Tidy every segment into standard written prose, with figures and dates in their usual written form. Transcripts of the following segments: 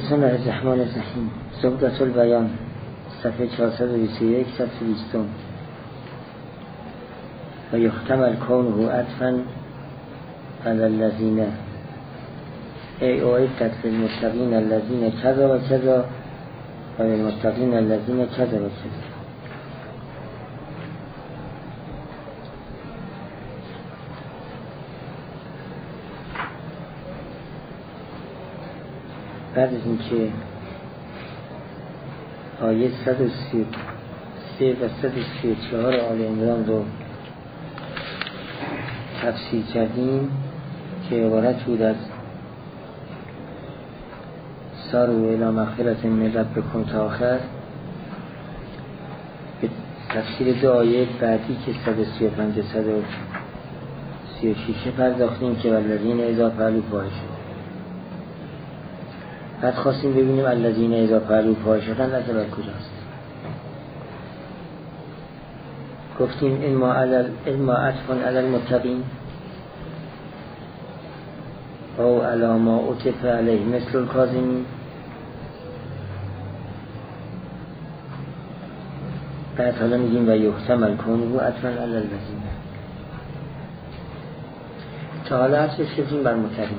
بسم الله الرحمن الرحیم. زبدة البیان، صفحه 421 120. و یحتمل کونه عطفا علی الذین ای اعدت للمتقین الذین کذا و کذا و للمتقین الذین کذا و کذا. بعد از اینکه آیه 133 و 134 آل عمران رو تفسیر کردیم که عبارت بود از ساروا الی مغفرة من ربکم تا آخر، به تفسیر دو آیه بعدی که 135 و 136 پرداختیم که والذین اذا فعلوا فاحشة. بعد خواستیم ببینیم الذین اذا فعلوا فاحشة اصل بر کجاست. گفتیم علما عطف علی المتقین او علی ما عطف علیه مثل الکاظمین. بعد حالا میگیم و یحتمل کونه عطفا علی الذین. تا حالا عطفش کردیم بر متقین.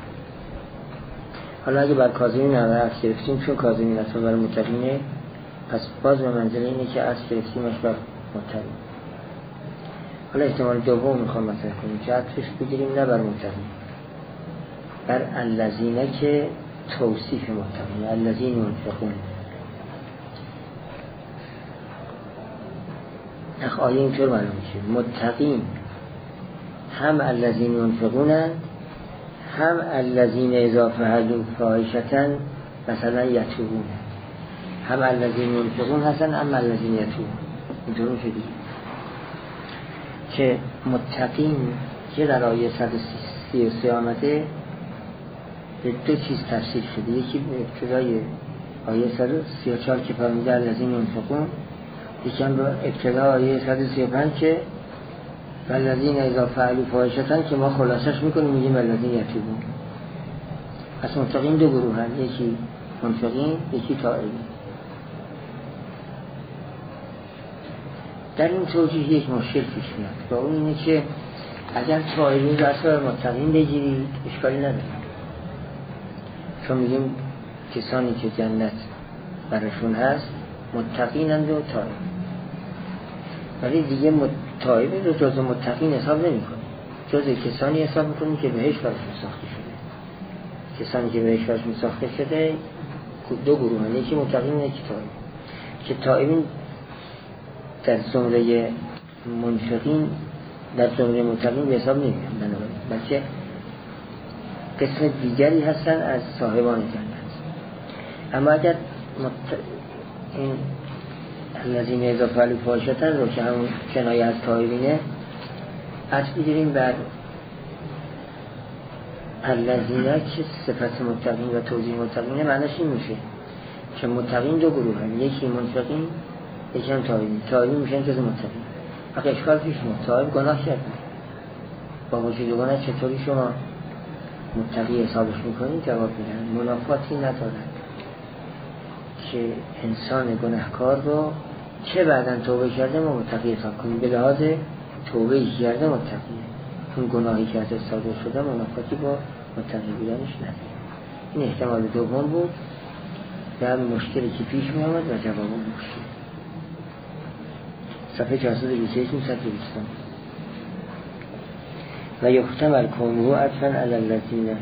حالا اگه بر کاظمین عطف گرفتیم چون کاظمین اصلا بر متقینه، پس باز به منزله اینه که عطف گرفتیمش بر متقین. حالا احتمال دوم میخوام مطرح کنیم که عطفش بگیریم نه بر متقین، بر الذین که توصیف متقین، الذین ينفقون. آیه اینطور معلوم میشه متقین هم الذین ينفقون هم الذین اذا فعلوا فاحشة مثلا یتوبون. هم الذین ينفقون هستن هم الذین یتوبون. اینطور میشه دیگه که متقین که در آیه 133 آمده به دو چیز تفسیر شده. یکی به ابتدای آیه 134 که فرموده الذین ينفقون، یکی هم به ابتدای آیه 135 که والذین اذا فعلوا فاحشة که ما خلاصش میکنیم میگیم الذین یتوبون. پس متقین دو گروه هست، یکی منفقین یکی تائبین. در این توجیه یک مشکل پیش میاد و اون اینه که اگر تائبین رو اصلا متقین بگیرید اشکالی نداره، چون میگیم کسانی که جنت برشون هست متقینند و تائب، ولی دیگه تائب رو جز متقین حساب نمی کنیم، جز کسانی حساب میکنیم که بهش برشون ساخته شده. کسانی که بهش برشون ساخته شده دو گروه هست، یکی متقین و یکی تائب. که تائبین در زمره منفقین در زمره متقین به حساب نمی کنیم، بلکه قسم دیگری هستن از صاحبان جنت. اما اگر این الذین اذا فعلوا فاحشة رو که همون کنایه از تائبینه عطف بگیریم بر الذین که صفت متقین و توضیح متقینه، معنیش این میشه که متقین دو گروه هست، یکی منفقین یکی هم تائبین. تائبین میشن جز متقین. اگه اشکال پیش میاد تائب گناه کرده، با وجود گناه چطوری شما متقی حسابش میکنید؟ جواب میدن منافاتی ندارد که انسان گناهکار رو چه بعداً توبه کرده ما متقی حساب کنیم. به لحاظ توبه کرده متقیه، اون گناهی که ازش صادر شده منافاتی با متقی بودنش نداره. این احتمال دوم بود در مشکلی که پیش می آمد و جواب مشکل. صفحه 421 و یحتمل کونه عطفا علی الذین،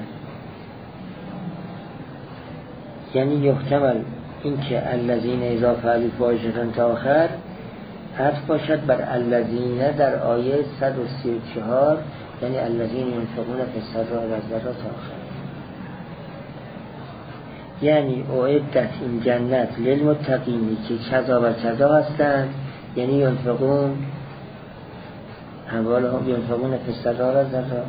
یعنی یحتمل این که الذین اذا فعلوا فاحشة تا آخر عطف باشد بر الذین در آیه 134، یعنی الذین ينفقون فی السراء والضراء تا آخر. یعنی اعدت این جنت للمتقین که کذا و کذا هستند، یعنی ينفقون اموالهم ينفقون فی السراء والضراء.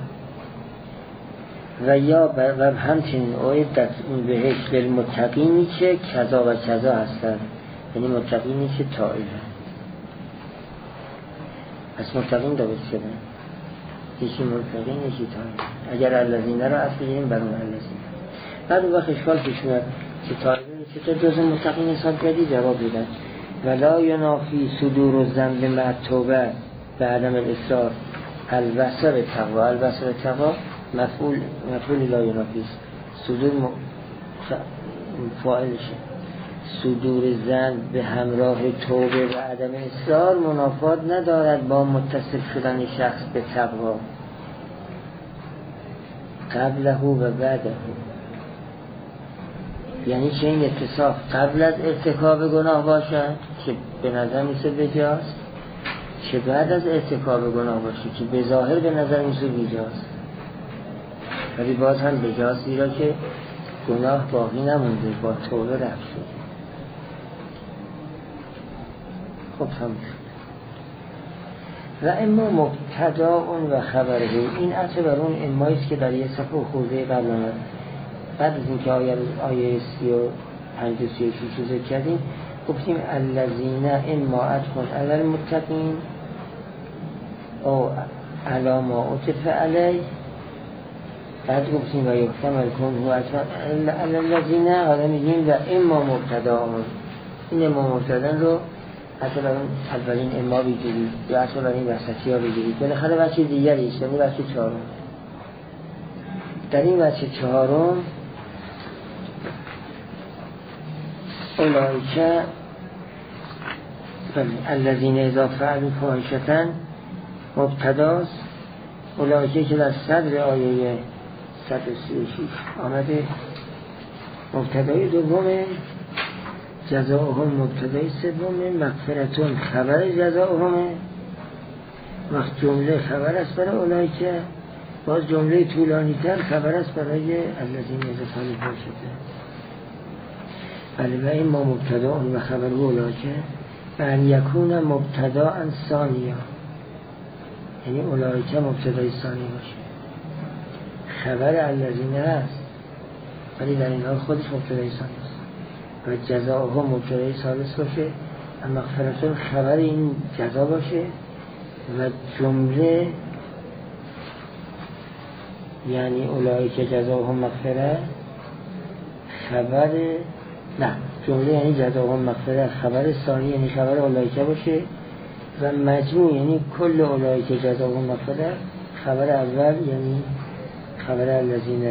و یا و همچنین اعدت این بهش للمتقینی که کذا و کذا هستند، یعنی متقینی که تائبند. پس متقین دو شدن، یکی منفقین یکی تائب. اگر الذین را اصل بگیریم بر اون الذین. بعد اون وقت اشکال پیش میاد چطور جز متقین حساب کردی؟ جواب دیدن ولا ینافی صدور الذنب مع التوبه به عدم الاصرار البصر تقوا. البصر تقوا مفعول لا ینافی است. صدور فاعلشه. صدور ذنب به همراه توبه و عدم اصرار منافات ندارد با متصل شدن شخص به تقوا قبله و بعده. یعنی چه این اتصاف قبل از ارتکاب گناه باشد که به نظر میسه بجاست، چه بعد از ارتکاب گناه باشه که به ظاهر به نظر میسه بجاست ولی باز هم بجاست، زیرا که گناه باقی نمونده، با توبه رفت شد. خب هم و اما مبتدا اون و خبره. این عطف بر اون اماییست که در یه صفحه خورده قبل آمد. بعد از اینکه آیه 35 و 36 رو ذکر کردیم گفتیم الذین اما ادخل علی المتقین او علی ما عطف علی. بعد گفتیم و یحتمل کنه علی الذین، حالا میگیم و اما مبتدا اون. این اما مبتدا رو حتی برای اولین اما بگیرید یا حتی برای این وسطی ها بگیرید، بالاخره بچه دیگریست، یعنی بچه چهارم. در این بچه چهارم اولئک الذین اذا فعلوا فاحشة مبتداست. اولئک که در صدر آیه 136 آمده مبتدای دومه، جزاؤهم مبتدای سومه، مغفرتون خبر جزاؤهمه. وقت جمله خبر است برای اولئک، باز جمله طولانی تر خبر است برای الذین اذا فعلوا فاحشة. بله و این ما مبتدا اون و خبر اولئک و ان یکون مبتدا ان ثانیه، یعنی اولئک مبتدای ثانی باشه. خبر الذین هست ولی در این حال خودش مبتدای ثانی است و جزاؤهم مبتدای ثالث باشه و مغفرتون خبر این جزا باشه و جمله یعنی اولئک جزاؤهم مغفره خبر نه جمله یعنی جزاؤهم مغفره خبر ثانی یعنی خبر اولئک باشه و مجموع یعنی کل اولئک جزاؤهم مغفره خبر اول یعنی خبر الذین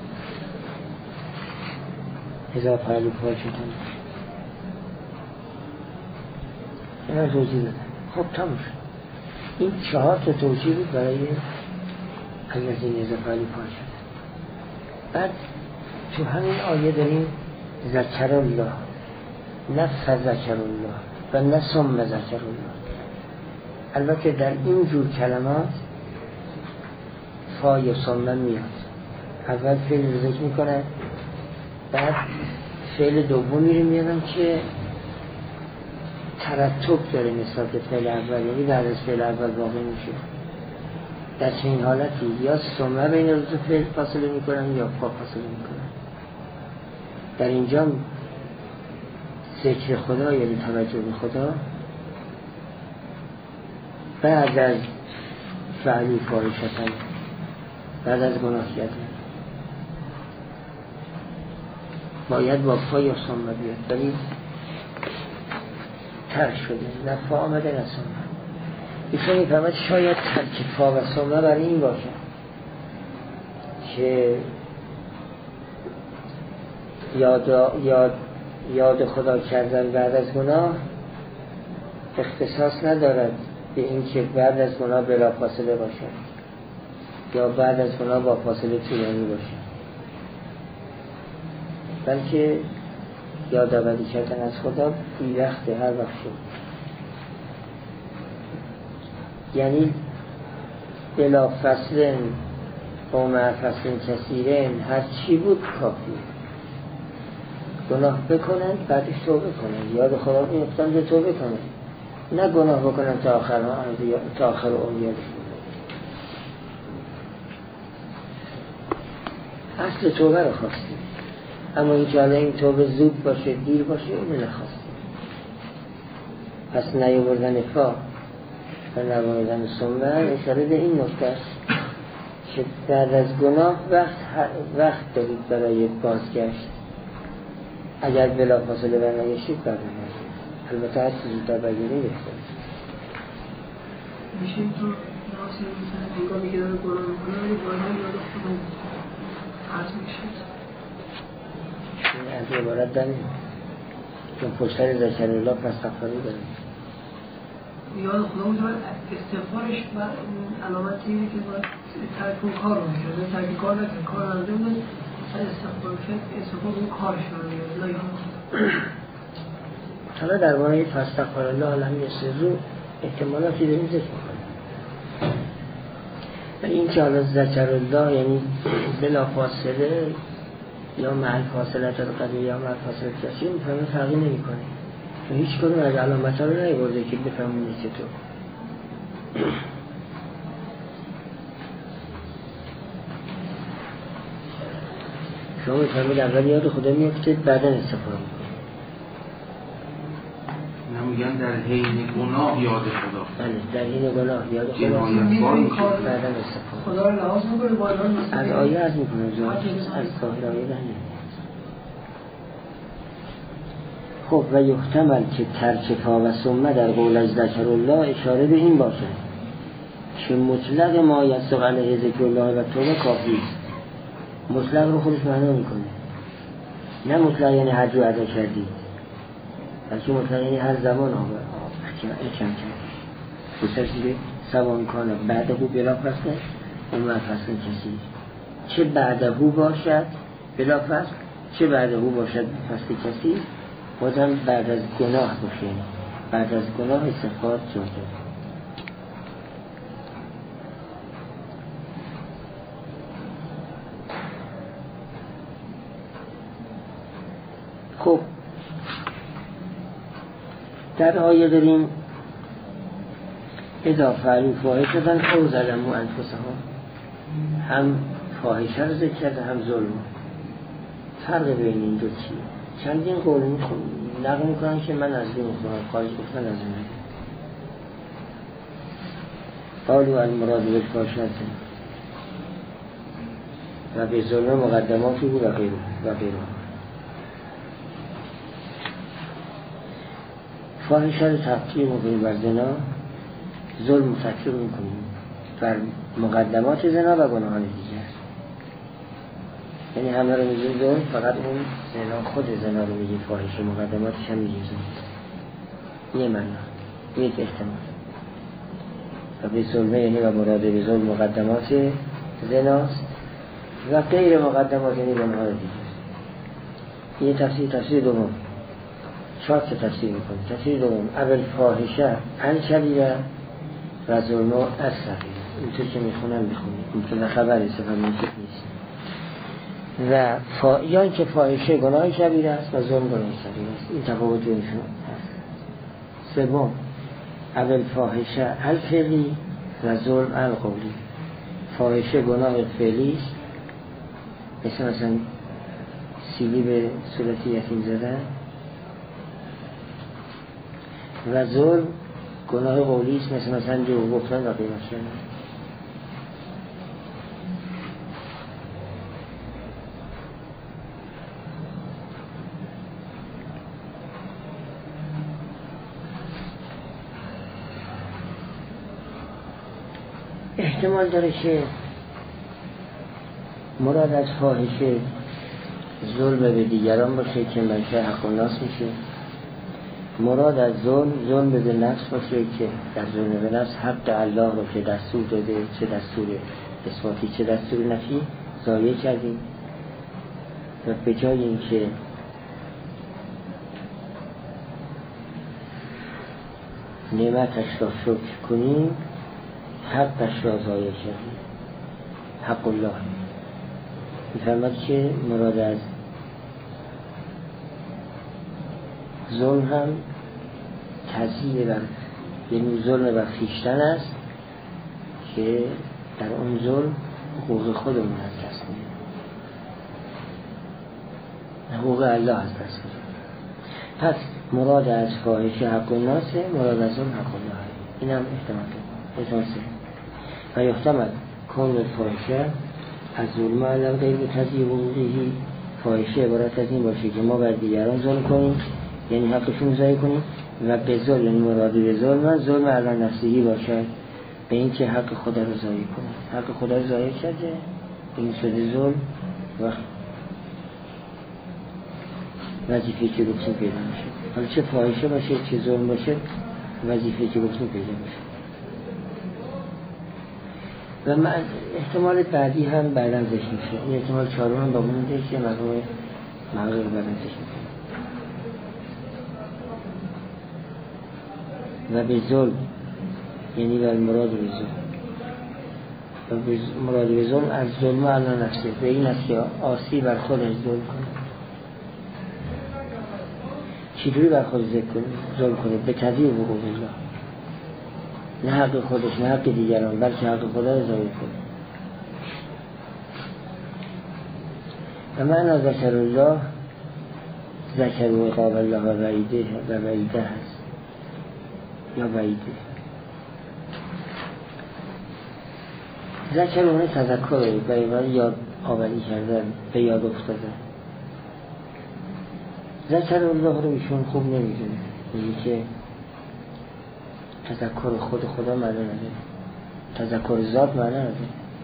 اذا فعلوا فاحشة. اینا توضیح دادم. خب تموم شد. این 4 تا توضیح بود برای الذین اذا فعلوا فاحشة. بعد تو همین آیه داریم ذکر الله، نه فذکر الله و نه ثم ذکر الله. البته در این جور کلمات فا یا ثم میاد. اول فعل رو ذکر میکنه بعد فعل دومی رو میادم که ترتب داره نسبت به فعل اول، یعنی بعد از فعل اول واقع میشه. در چنین حالتی یا ثم بین دو تا فعل فاصله میکنن یا فا فاصله میکنن. در اینجا ذکر خدا یعنی توجه به خدا بعد از فعلی فاحشة، بعد از گناه کردن باید با فا یا ثم بیاد، ولی ترک شده نه فا آمده نه ثم. ایشون میفهمد شاید ترک فا و ثم برای این باشه که یاد خدا کردن بعد از گناه اختصاص ندارد به این که بعد از گناه بلا فاصله باشه یا بعد از گناه با فاصله طولانی باشه، بلکه یادآوری کردن از خدا بی وقت هر وقت شد. یعنی بلا فصل و مع فصل کثیرن هر چی بود کافی. گناه بکنن بعدش توبه کنن، یاد خدا بیفتن به توبه کنن، نه گناه بکنن تا آخر عمر یادش. اصل توبه رو خواستیم، اما این که حالا این توبه زود باشه دیر باشه اون نخواستیم. پس نیاوردن فا و نیاوردن ثم اشاره به این نکته است که بعد از گناه وقت دارید برای بازگشت. اگر بلافاصله برنگشتید بعد نگشتید، البته هر چیزی در بگیره بهتره. میشه اینطور ناسه مثلا انگامی که داره گناه میکنه ولی بالا یاد خودم عرض میشه این از عبارت داریم چون پشتر ذکرالله فاستغفروا داره یاد خدا باشه استغفارش بر علامتی اینه که باید ترک اون کار رو میشه ترک کار نکنه کار نرده بودن استغفار کرد استغفار اون کارش رو میگه حالا درباره فاستغفرالله الان یه سرو احتمالاتی داریم ذکر میکنیم ولی این که حالا ذکرالله یعنی بلا فاصله یا محل فاصلت القدر یا محل فاصلت کسی میفهمه فرقی نمی کنه چون هیچ کنون از علامت ها رو نمیبرده که بفهمونی چطور شما میفهمید اول یاد خدا میفتید بعدا استفاده میکنید نمیگن در حین گناه یاد خدا بله در حین گناه یاد خدا بعدا استفاده خدا رو لحاظ میکنه بالا از آیه از میکنه از ظاهر آیه در نمید خب و یحتمل که ترک تا و سمه در قول ذکرالله اشاره به این باشه که مطلق ما یستق علیه ذکرالله و توبه کافی است مطلق رو خودش معنا میکنه نه مطلق یعنی هر جو ادا کردید بلکه مطلق یعنی هر زمان احکم کردید بسرسی که سوان کانه بعد او بلا فصله اون فصل کسی چه بعد او باشد بلا فصل چه بعد او باشد فصل کسی بازم بعد از گناه باشه بعد از گناه استغفار جاده خب در آیه داریم اذا فعلوا فاحشة او ظلموا انفسهم هم فاحشه رو ذکر کرده هم ظلم فرق بین این دو چیه چندین قول نقل میکنن که من از این میخونم خارج گفتن از این قالوا المراد بالفاحشة و به ظلم مقدماتی بود و غیره فاحشه رو تفکیر میکنیم بر زنا ظلم تفکیر میکنیم بر مقدمات زنا و گناهان دیگر یعنی همه رو میگیم ظلم فقط اون زنا خود زنا رو میگیم فاحشه مقدماتش هم میگیم ظلم یه معنا یک احتمال و به ظلمه یعنی و مراد به ظلم مقدمات زناست و غیر مقدمات یعنی گناهان دیگر یه تفسیر دوم شاید که تفسیر میکنه تفسیر دوم اول فاحشه الکبیره و ظلم الصغیره اینطور که میخونم این که خبر استفاده نیست و یا اینکه فاحشه گناه کبیره است و ظلم گناه صغیره است این تفاوت بینشون هست سوم اول فاحشه الفعلی و ظلم القولی فاحشه گناه فعلی است مثلا سیلی به صورتی یتیم زدن و ظلم گناه قولی است مثلا جو گفتن و قیمت شدن احتمال داره که مراد از فاحشه ظلم به دیگران باشه که منشأ حق الناس میشه مراد از ظلم به نفس باشه که در ظلم به نفس حق الله رو که دستور داده چه دستور اثباتی چه دستور نفی ضایع کردیم و به جای اینکه نعمتش را شکر کنیم حقش را ضایع کردیم حق الله میفرماد که مراد از ظلم هم تضییع بر یعنی ظلم بر خویشتن است که در اون ظلم حقوق خودمون از دست میدیم حقوق الله از دست میدیم پس مراد از فاحشه حق الناس مراد از ظلم حق الله این هم احتمال و یحتمل کون الفاحشه از ظلم علی غیر تضییع حقوقه فاحشه عبارت از این باشه که ما بر دیگران ظلم کنیم، یعنی حقشون ضایع کنیم، و به ظلم، یعنی مرادی به ظلم علی نفسه باشد، به این که حق خدا رو ضایع کنه. حق خدا رو ضایع کرده، این شده ظلم و وظیفه‌ای که گفتیم پیدا میشه. حالا چه فاحشه باشه چه ظلم باشه، وظیفه‌ای که گفتیم پیدا میشه. و من احتمال بعدی هم بعداً ذکر میشه. این احتمال چهارم هم با مونده که مقام بعداً ذکر میشه. و به ظلم یعنی بر مراد به ظلم، و مراد به ظلم از ظلم علی نفسه، به این است که آسی بر خودش ظلم کنه. چجوری بر خود ظلم کنه؟ به تضییع حقوق الله، نه حق خودش نه حق دیگران، بلکه حق خدا رو ضایع کنه. و معنی ذکر الله، ذکر و عقاب الله و وعیده هست یا وعیده. ذکر اونه تذکر به یاد آوری کردن، به یاد افتادن. ذکر الله رو ایشون خوب نمیدونه، میگه که تذکر خدا معنی نداره، تذکر ذات معنی نداره،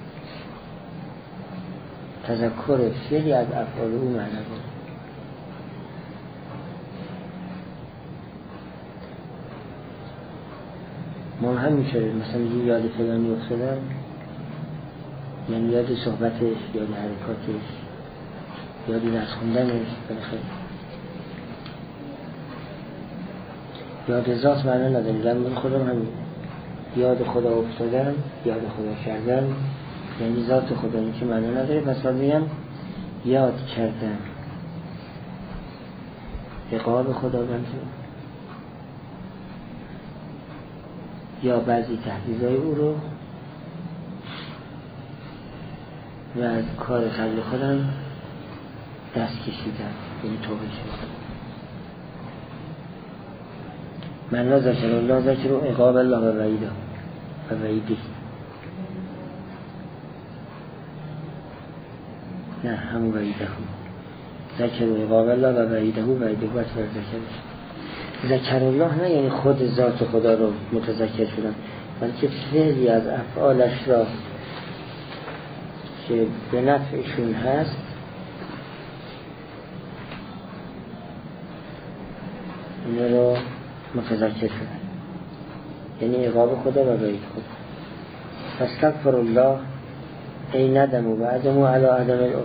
تذکر فعلی از افعال او معنی داره. ما هم میشه مثلا یاد فلانی افتادن، یعنی یاد صحبتش، یاد حرکاتش، یاد درس خوندنش، بالاخره یاد ذات معنی نداره. من خودم همین یاد خدا افتادم، یاد خدا کردم، یعنی ذات خدا این که معنی نداره. پس باید یاد کردم عقاب خدا بنده، یا بعضی تهدیدهای او رو، و از کار قبل خودم دست کشیدم، یعنی توبه شدم. من لا ذکر الله ذکر عقاب الله و وعیده و وعیده. نه همون وعیده هم ذکر عقاب الله و وعیده و وعیده باید ذکر الله، نه یعنی خود ذات خدا رو متذکر شدن، بلکه فعلی از افعالش را که به نفعشون هست این رو متذکر شدن، یعنی عقاب خدا و وعید خدا. فاستغفر الله ای ندموا و عزموا علی عدم العذر.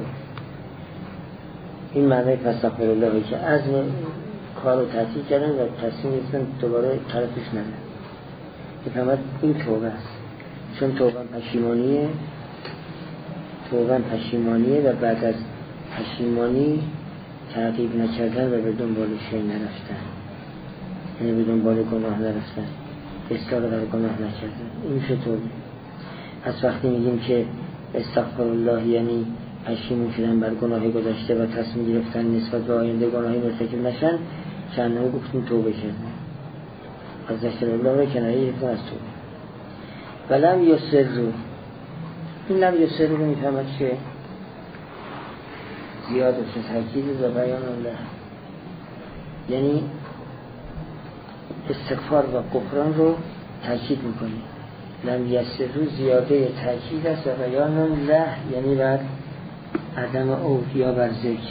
این معنی فاستغفر الله که عزم کار رو تعطیل کردن و تصمیم گرفتن دوباره طرفش ندن. بفهمد این توبه است، چون توبه پشیمانیه و بعد از پشیمانی تعقیب نکردن و به دنبال شی نرفتن، یعنی به دنبال گناه نرفتن، اصرار بر گناه نکردن. این میشه توبه. پس وقتی میگیم که استغفر الله یعنی پشیمون شدن بر گناه گذشته و تصمیم گرفتن نسبت به آینده گناهی مرتکب نشن، چندمه گفتیم توبه کردن. از ذکر الله رو کنایه یکم از توبه. ولم یسروا، این لم یسروا رو میفهمد که زیاده چه تاکید و بیان الله، یعنی استغفار و غفران رو تاکید میکنی. لم یسروا زیاده تاکید است و بیان الله یعنی بر عدم عود یا بر ذکر.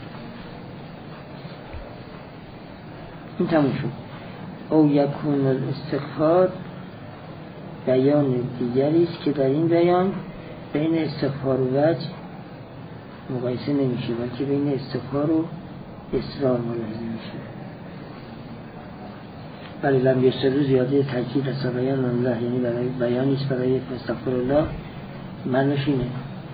این تموم شد. او یکون الاستغفار بیان دیگری است که در این بیان بین استغفار و وجه مقایسه نمیشه، بلکه بین استغفار و اصرار ملاحظه میشه. ولی لم یسروا زیاده تاکید است و بیان الله یعنی برای بیانی است برای استغفار الله. معنیش اینه،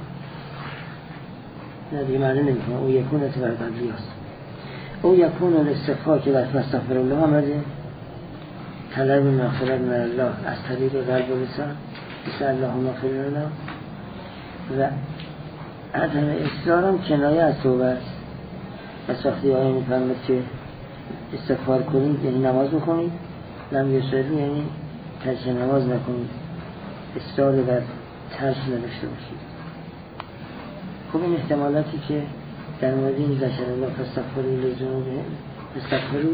نه دیگه معنی نمیکنه. او یکون اتبار قبلی است. او یکون الاستغفار که در استغفر الله آمده طلب مغفرت من الله از طریق قلب و لسان، بسم الله مغفر لنا، و عدم اصرار هم کنایه از توبه است. پس وقتی آیه میفرماید که استغفار کنید یعنی نماز بخونید، لم یسروا یعنی ترک نماز نکنید، اصرار بر ترک نداشته باشید. خب این احتمالاتی که در مورد این ذکر الله فاستغفروا لذنوبهم استغفروا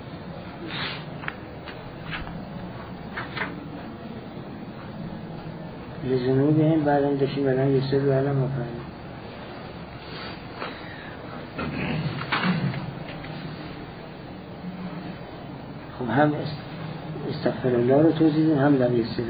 لذنوبهم بعدم داشتیم برای یسروا علی ما فعلوا. خب هم استغفر الله رو توضیح دیم، هم لم یسروا.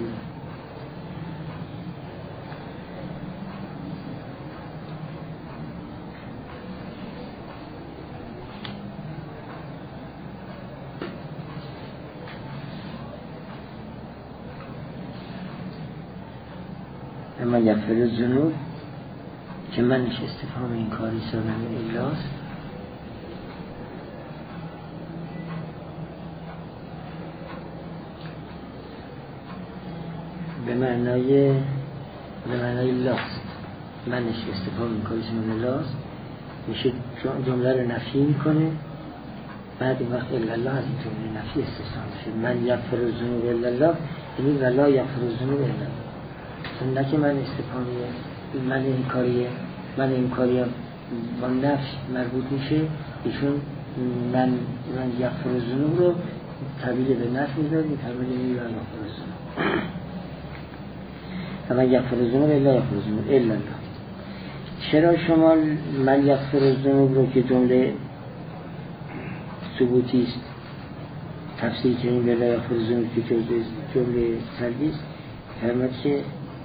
اما یغفر الذنوب که منش استفهام این کاری سابقه الاست، به معنای لاست. منش استفهام این کاری سابقه لاست میشه جمله رو نفی میکنه، بعد این وقت الا الله از این جمله نفی استثنا میشه. من یغفر الذنوب الا الله یعنی ولا یغفر الذنوب الا الله. نه که من استفهامیه من این کاری با نفس مربوط میشه، ایشون من یغفر الذنوب رو تبدیل به نفس میذاره، تبدیل به یغفر الذنوب. من یغفر الذنوب الا یغفر الذنوب الا الله. چرا شما من یغفر الذنوب رو که جمله ثبوتی است تفسیر کنیم به لا یغفر الذنوب که جمله سلبی است؟ فرمود که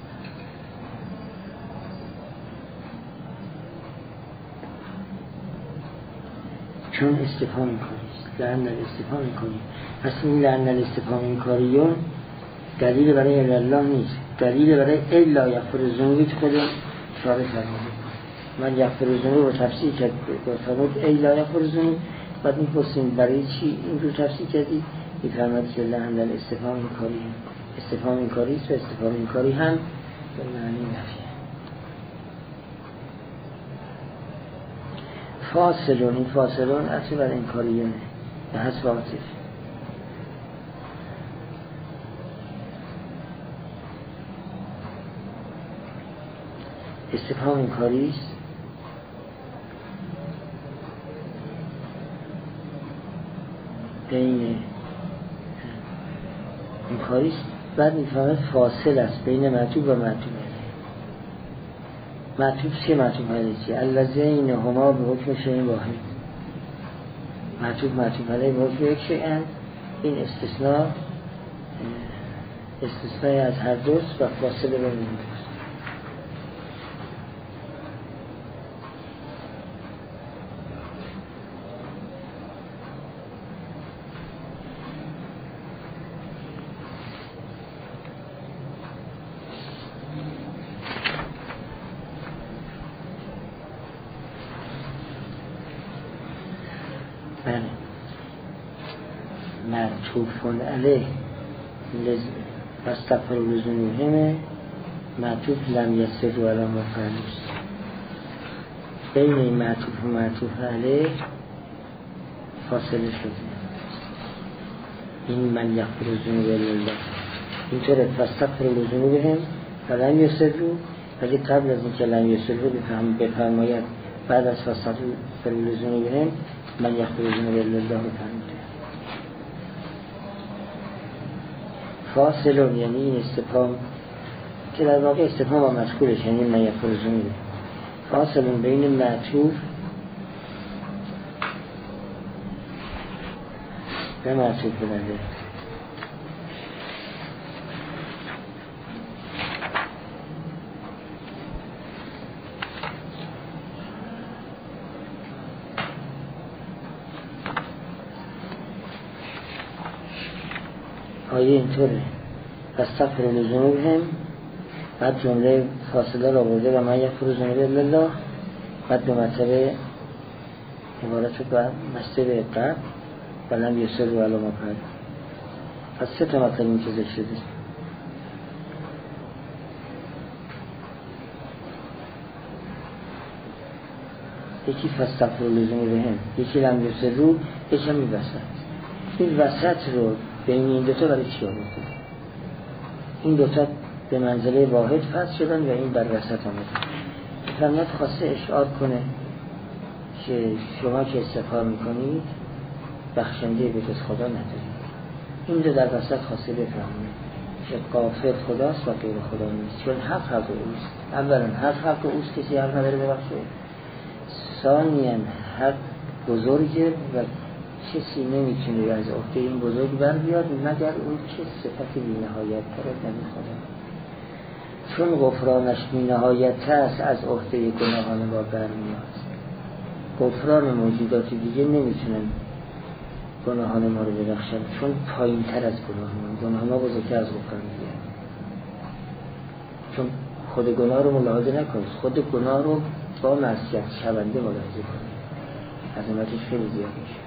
چون استفهام این کاریست، لعن الاستفهام این کاری. پس این لعن الاستفهام این کاریون دلیل برای الا الله نیست، دلیل برای الا یغفر الذنوبی که خود شارع فرموده. من یغفر الذنوب رو تفسیر کرد فرمود الا یغفر الذنوب، بعد میپرسیم برای چی این رو تفسیر کردی؟ میفرماد که لعن الاستفهام این کاری، استفهام این کاریست و استفهام این کاری هم به معنی نفیه. فاصلون، این فاصلون اصلا بر این کاریونه به حسب عاطف. استفهام این کاریست بین این کاریست، بعد میفهمد فاصل است بین معطوف و معطوف. معطوف چه معطوف علیه؟ الذین هما به حکم شیء واحد. معطوف علیه به حکم یک شیء. این استثنای از هر دوست و فاصله بین این دوست. معطوف علیه فاستغفروا لذنوبهم معطوف لم یسروا علی ما فعلوا. بین این معطوف و معطوف علیه فاصله شده. این من یغفر الذنوب الا الله اینطوره فاستغفروا لذنوبهم لم یسروا، ولی قبل از اینکه لم یسروا بفرماید بعد از فاستغفروا لذنوبهم من یغفر الذنوب الا الله بفرماید. فاصلون یعنی این استفهام که در واقع استفهام با مشغولش، یعنی من یغفر الذنوب. فاصلون بین معطوف و معطوف علیه. آیه اینطوره فاستغفروا لذنوبهم، بعد جمله فاصله را برده و من یغفر الذنوب الا الله، بعد به مطلب عبارت بعد مصدر قبل و لم یسروا علی ما فعلوا. پس سه تا مطلب این که ذکر شده. یکی فاستغفروا لذنوبهم، یکی لم یسروا، یکی هم این وسط. این وسط رو بین این دوتا برای چی آمده؟ این دوتا به منزله واحد فصل شدن و این بر وسط آمده. فرمت خواسته اشعار کنه که شما که استغفار میکنید بخشنده به جز خدا ندارید. این رو در وسط خاصه بفهمید که غافر خداست و غیر خدا نیست، چون حق اوست. اولا حق اوست، کسی حق نداره ببخشه. ثانیاً حق بزرگه و کسی نمیتونه از عهده این بزرگ بر بیاد مگر اون که صفت بی‌نهایت دارد، یعنی خدا. چون غفرانش بی‌نهایت است از عهده گناهان ما برمیاد. غفران موجودات دیگه نمیتونن گناهان ما رو ببخشن، چون پایین تر از گناه ما بزرگتر از غفران دیگه. چون خود گناه رو ملاحظه نکنید، خود گناه رو با معصیت شونده ملاحظه کنید، عظمتش خیلی زیاد میشه.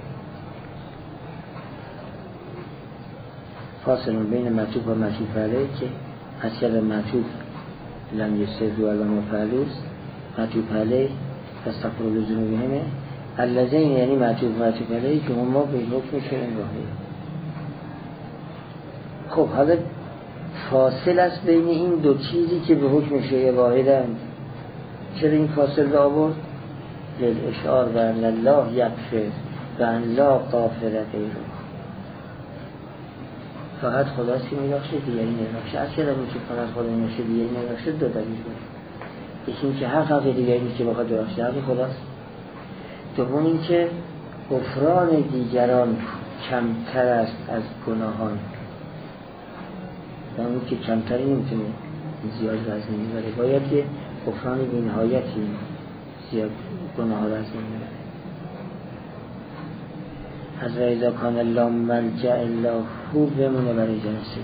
فاصله بین معطوف و معطوف علیه که اصل معطوف لم یستهزئ و لم یفعلوا، معطوف علیه استغفروا لذنوبهم الذین، یعنی معطوف علیه که ما به حکم شرع راهی. خب حالا فاصل است بین این دو چیزی که به حکم شرع واحدند. چرا این فاصل را آورد؟ للاشعار و ان الله یغفر و ان لا غافر غیره. فقط خداست که میبخشه، دیگری نمیبخشه. از چرا میشه فقط خدا میبخشه دیگری نمیبخشه؟ دو دلیل داره. یکی این که حق دیگری نیست که بخواد ببخشه، حق خداست. دوم این که غفران دیگران کمتر است از گناهان، و اون که کمتری نمیتونه زیاد وزن میبره، باید که غفران بی‌نهایتی زیاد گناه وزن میبره. از رضا کان الله ملجأ الله خوب بمونه برای جنسه.